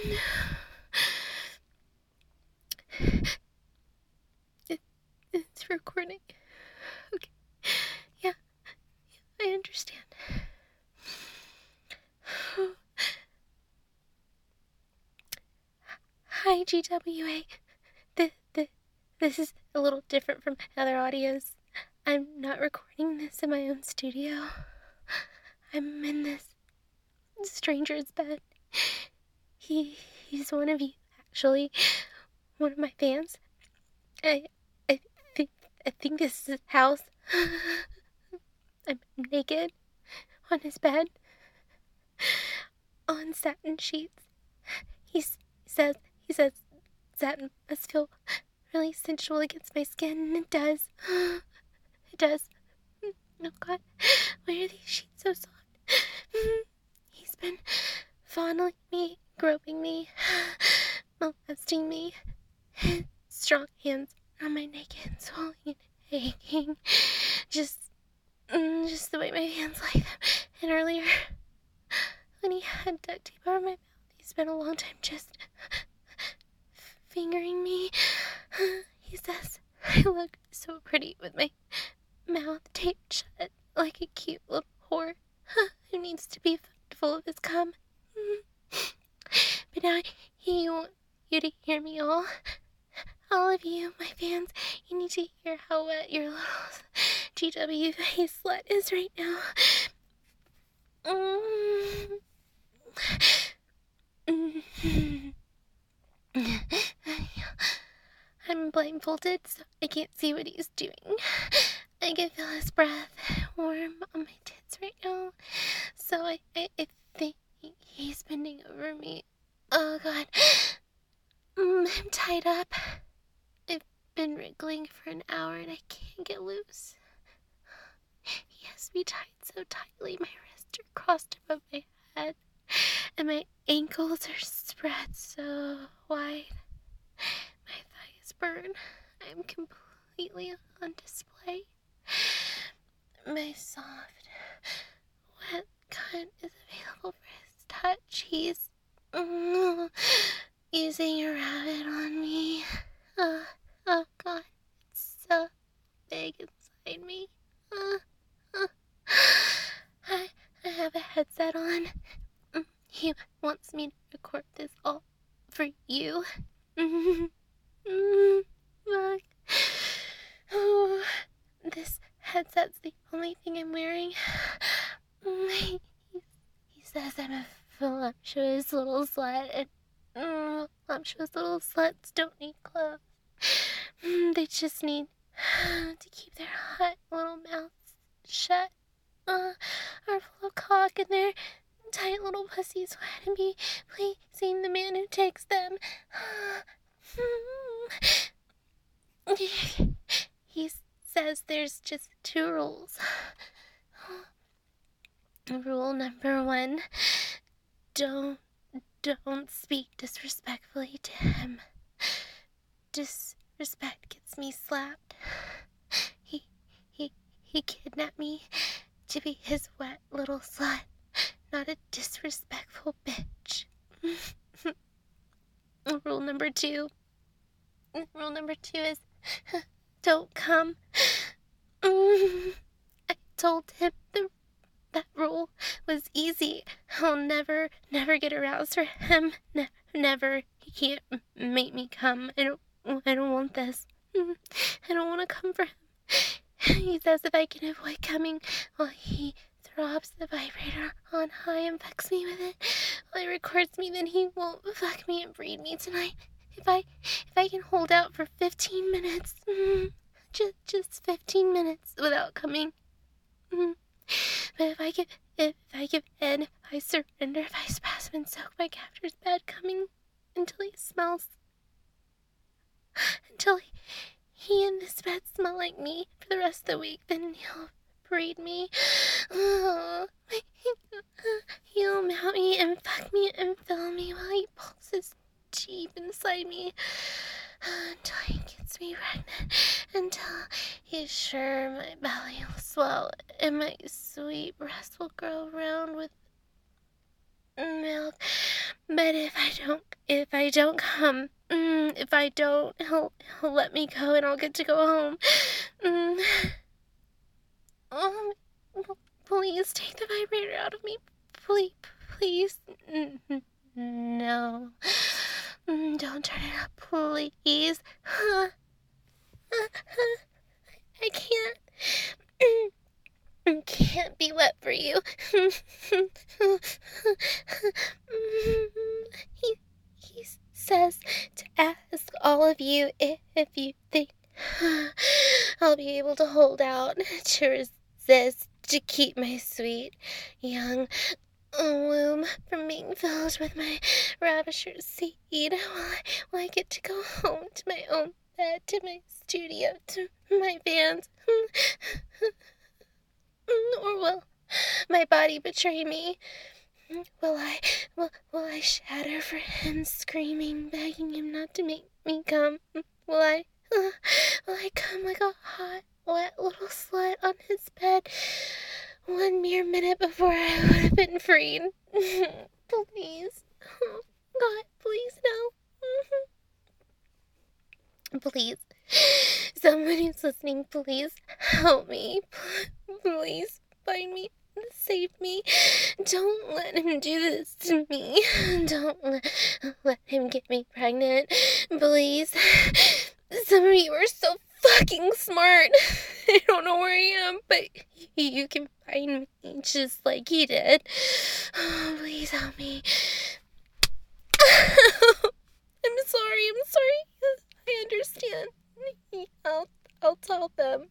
It's recording. Okay. Yeah, I understand. Hi, GWA. This is a little different from other audios. I'm not recording this in my own studio. I'm in this stranger's bed. He's one of you, actually. One of my fans. I think this is his house. I'm naked on his bed on satin sheets. He says satin must feel really sensual against my skin, and it does. It does. Oh God, why are these sheets so soft? He's been fondling me, groping me, molesting me. His strong hands on my naked, swelling and aching. Just the way my hands like them. And earlier, when he had duct tape over my mouth, he spent a long time just fingering me. He says I look so pretty with my mouth taped shut like a cute little whore who needs to be full of his cum. But now he wants you to hear me all of you, my fans. You need to hear how wet your little GWA slut is right now. I'm blindfolded, so I can't see what he's doing. I can feel his breath warm on my tits right now. So I think he's bending over me. Oh God. I'm tied up. I've been wriggling for an hour and I can't get loose. He has me tied so tightly, my wrists are crossed above my head, and my ankles are spread so wide. My thighs burn. I'm completely on display. My soft, wet cunt is available for his touch. He's using a rabbit on me. Oh God, it's so big inside me. I have a headset on. He wants me to record this all for you. Fuck. Oh, this headset's the only thing I'm wearing. He says I'm a voluptuous little slut, and voluptuous little sluts don't need clothes. They just need to keep their hot little mouths shut, or full of cock, and their tight little pussies wet and be pleasing the man who takes them. He says there's just 2 rules. Rule number 1, don't speak disrespectfully to him. Disrespect gets me slapped. He kidnapped me to be his wet little slut, not a disrespectful bitch. Rule number 2 is don't come. I told him that rule was easy. I'll never get aroused for him. Never. He can't make me come. I don't want this. I don't want to come for him. He says if I can avoid coming while he throbs the vibrator on high and fucks me with it while he records me, then he won't fuck me and breed me tonight. If I can hold out for 15 minutes, just 15 minutes without coming. But if I give in, if I surrender, if I spasm and soak my captor's bed coming until he smells, until he and this bed smell like me for the rest of the week, then he'll breed me. He'll mount me and fuck me and fill me while he pulses deep inside me until he gets me pregnant, until he's sure my belly will swell and my sweet breast will grow round with milk But if I don't come, if I don't, he'll let me go and I'll get to go home. Please take the vibrator out of me. Please. No. Don't turn it up, please. I can't. Can't be wet for you. He says to ask all of you if you think I'll be able to hold out, to resist, to keep my sweet young womb from being filled with my ravisher's seed while I get to go home to my own bed, to my studio, to my fans. Or will my body betray me? Will I shatter for him, screaming, begging him not to make me come? Will I come like a hot, wet little slut on his bed 1 mere minute before I would have been freed? Please. Oh, God, please, no. Please. Someone who's listening, please help me. Please find me. Save me. Don't let him do this to me. Don't let him get me pregnant. Please. Some of you are so fucking smart. I don't know where I am, but you can find me just like he did. Oh, please help me. I'm sorry. I understand. I'll tell them.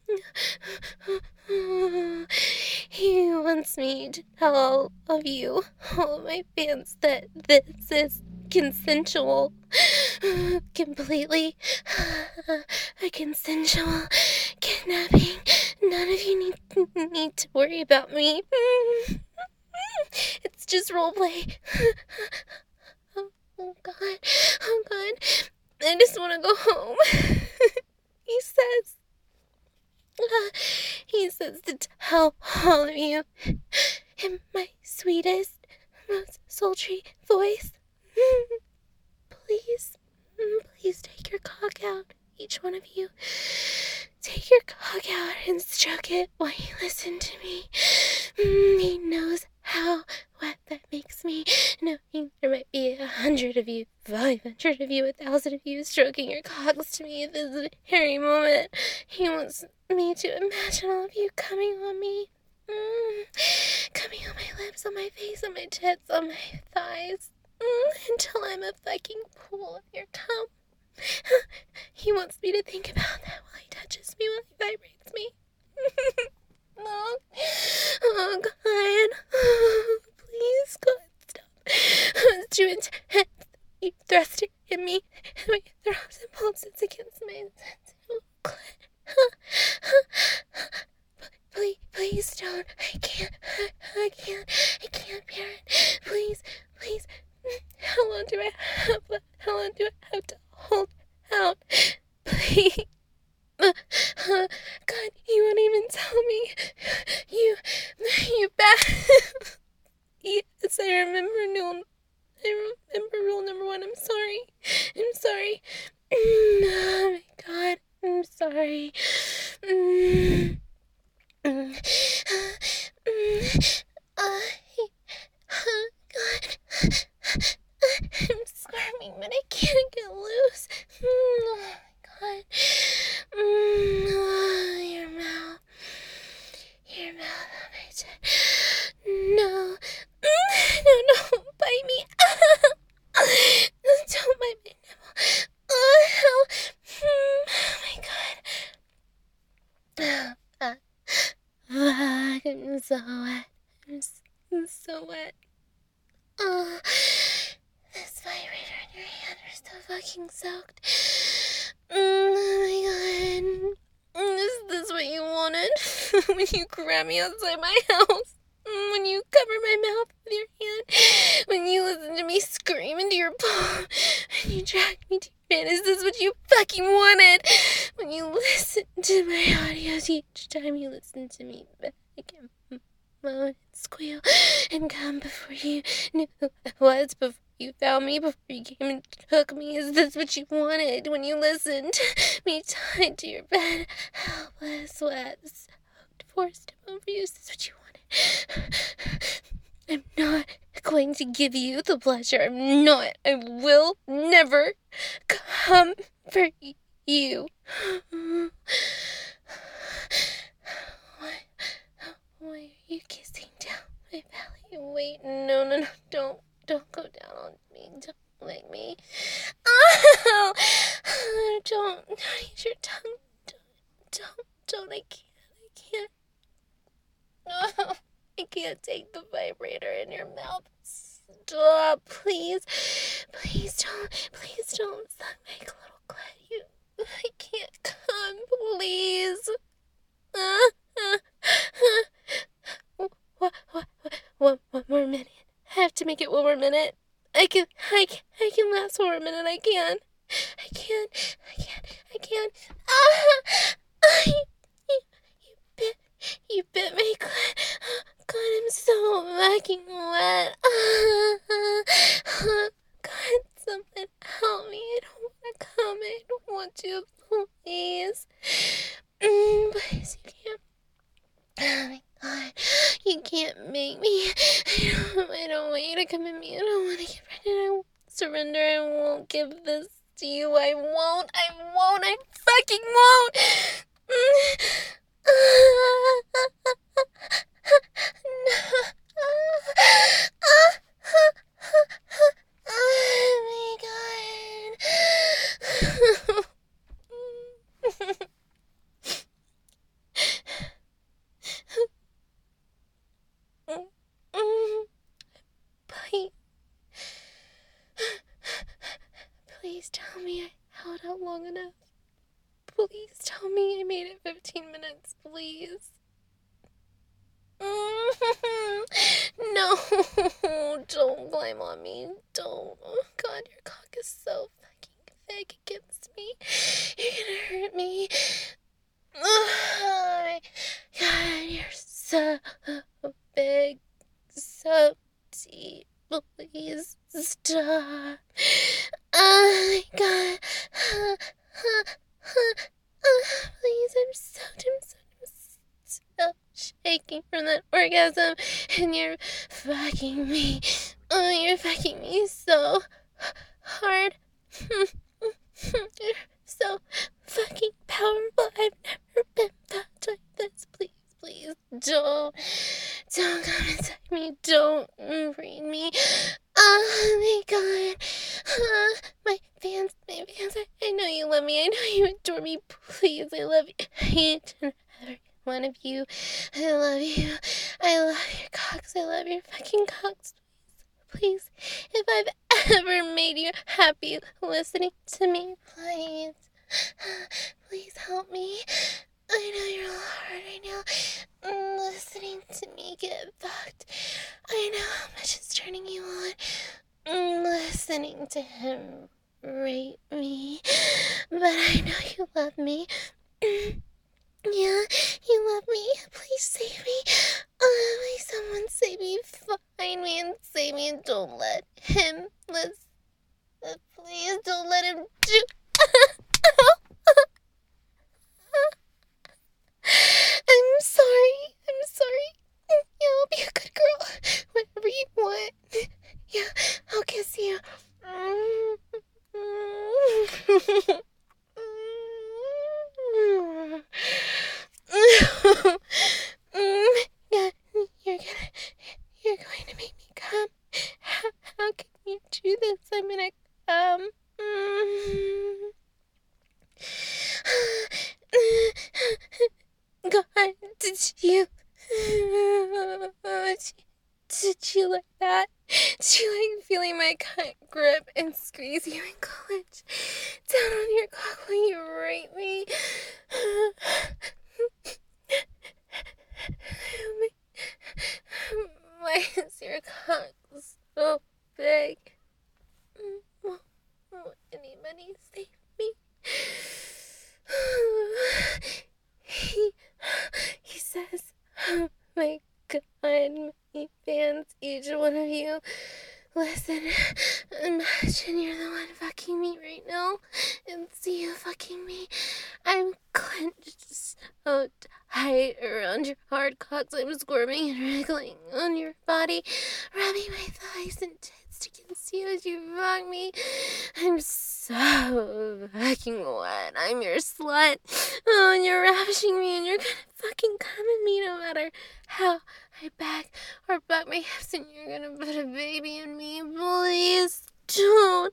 He wants me to tell all of you, all of my fans, that this is consensual. Completely a consensual kidnapping. None of you need to worry about me. It's just roleplay. Oh God. I just want to go home. He says to tell all of you in my sweetest, most sultry voice. Please take your cock out, each one of you. Take your cock out and stroke it while you listen to me. He knows how wet that makes me, knowing there might be 100 of you, 500 of you, 1,000 of you stroking your cocks to me at this very moment. He wants me to imagine all of you coming on me. Coming on my lips, on my face, on my tits, on my thighs. Until I'm a fucking pool of your cum. He wants me to think about that while he touches me, while he vibrates me. Oh, God. Please, God, stop. It's too intense. You thrust it in me. My throat impulses against my sensitive clit. Please don't. I can't bear it. Please. How long do I have left? How long do I have to hold out? Please. God, you won't even tell me. You bad. Yes, I remember rule number 1. I'm sorry. Oh my God, I'm sorry. God. I'm squirming, but I can't get loose. Oh my God. Your mouth on my chest. No, don't bite me. Don't bite my nipple. Oh, my God. I'm so wet. I'm so wet. This vibrator in your hand are so fucking soaked. Oh my God. Is this what you wanted? When you grab me outside my house? When you cover my mouth with your hand? When you listen to me scream into your palm? When you drag me to your bed? Is this what you fucking wanted? When you listen to my audios each time you listen to me back and moan and squeal and come before you knew who I was, before you found me, before you came and took me? Is this what you wanted when you listened? Me tied to your bed, helpless, wet, soaked, forced him over you. Is this what you wanted? I'm not going to give you the pleasure. I'm not. I will never come for you. Why are you kissing down my belly? Wait, no, don't go down on me. Don't lick me. Oh, don't use your tongue. Don't. I can't. Oh, I can't take the vibrator in your mouth. Stop, please don't suck my little clit. I can't come, please. One more minute. I have to make it one more minute. I can last one more minute. I can. You bit my clit. God, I'm so fucking wet. God, someone help me. I don't want to come. I don't want to. Please. Please, you can't. Oh my God, you can't make me. I don't want you to come at me. I don't want to get pregnant. I won't surrender. I won't give this to you. I won't. I fucking won't. Oh my God. Please, please tell me I held out long enough. Please tell me I made it 15 minutes, please. No, don't blame on me. Don't. Oh God, your cock is so fucking thick against me. You're gonna hurt me. Oh my God, you're so big, so deep. Please stop. Oh my God. Please, I'm so shaking from that orgasm, and you're fucking me. Oh, you're fucking me so hard. You're so fucking powerful. I've never been fucked like this. Please, don't come inside me. Don't breathe me. Oh my God. My fans, I know you love me. I know you adore me. Please, I love you. Each and every one of you. I love you. I love your cocks. I love your fucking cocks. Please, if I've ever made you happy listening to me, please help me. I know you're all hard right now. Listening to me get fucked. I know how much it's turning you on. Listening to him rape me. But I know you love me. Yeah, you love me. Please save me. Please, someone save me. Find me and save me. And don't let him listen. Please don't let him do. I'm sorry. Yeah, I'll be a good girl. Whatever you want. Yeah, I'll kiss you. Yeah, you're going to make me come. How can you do this? I'm gonna come. God, did you like that? Did you like feeling my cunt grip and squeeze you and clutch down on your cock while you rape me? Why is your cock so big? Will anybody save me? He says, oh my God, my fans, each one of you, Listen, imagine you're the one fucking me right now, and see you fucking me. I'm clenched so tight around your hard cocks. I'm squirming and wriggling on your body, rubbing my thighs and tits to conceal as you fuck me. I'm so fucking wet. I'm your slut. Oh, and you're ravishing me, and you're gonna fucking come at me no matter how I back or buck my hips, and you're gonna put a baby in me. Please don't.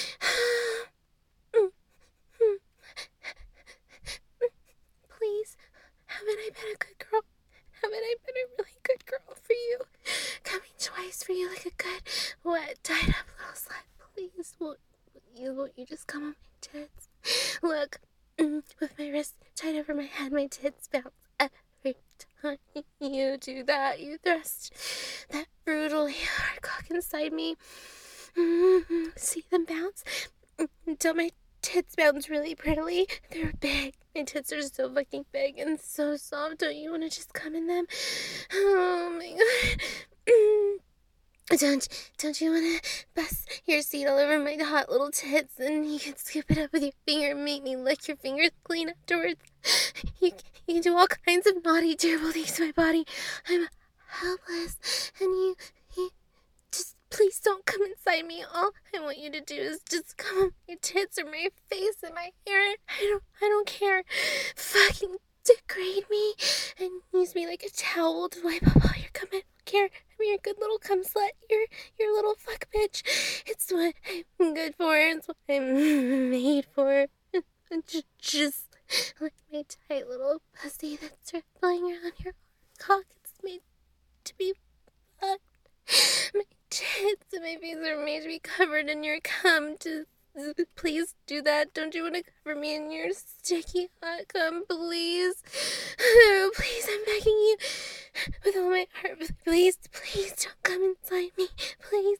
Please, haven't I been a good girl? Haven't I been a really good girl for you? Coming twice for you like a good, wet, tied up little slut. Please, won't you just come on my tits? Look, with my wrist tied over my head, my tits bounce every time you do that. You thrust that brutally hard cock inside me. See them bounce? Don't my tits bounce really prettily? They're big. My tits are so fucking big and so soft. Don't you want to just come in them? Oh my god. Don't you want to bust your seat all over my hot little tits, and you can scoop it up with your finger and make me lick your fingers clean afterwards? You can do all kinds of naughty, terrible things to my body. I'm helpless, and you just please don't come inside me. All I want you to do is just come on my tits or my face and my hair. I don't care. Fucking degrade me and use me like a towel to wipe up all your cum. I don't care. I'm your good little cum slut. Your little fuck bitch. It's what I'm good for. It's what I'm made for. Just like my tight little pussy that's rippling around your cock. It's made to be fucked. My tits and my face are made to be covered in your cum. Just please do that. Don't you want to cover me in your sticky hot cum, please? Oh, please, I'm begging you with all my heart. Please don't come inside me. Please.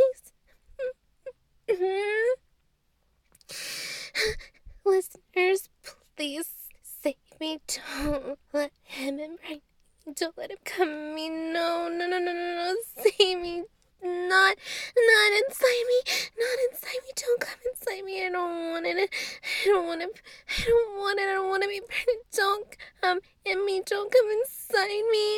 Listeners, please save me. Don't let him impregnate me. Don't let him come at me. No. Save me. Not inside me. Not inside me. Don't come inside me. I don't want it. I don't want to be pregnant. Don't come in me. Don't come inside me.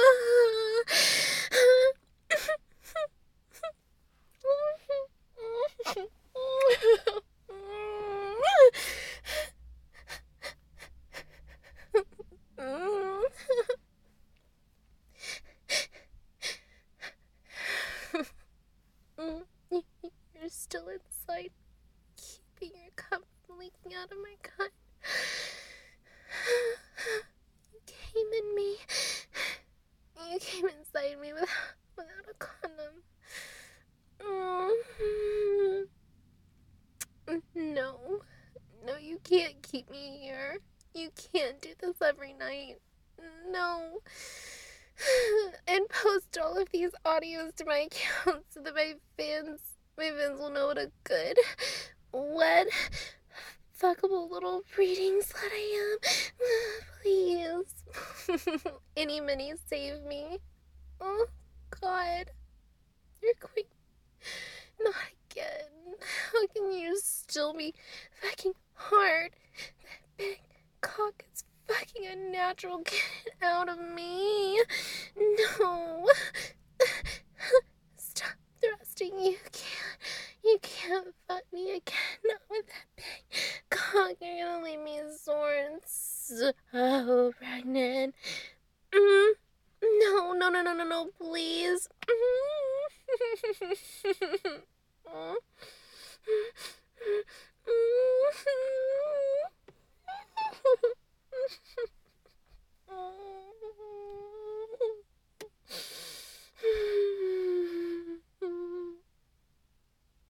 You're still inside, keeping your cum from leaking out of my cunt. You came in me. You came inside me without a condom. No, you can't keep me here. You can't do this every night. No. And post all of these audios to my account so that my fans will know what a good, wet, fuckable little breeding slut I am. Please. Any mini save me. Oh, God. You're quite... Not again. How can you still be fucking hard? That big cock is fucking unnatural. Get it out of me. No. Stop thrusting. You can't fuck me again. Not with that big cock. You're gonna leave me sore and so pregnant. No, please.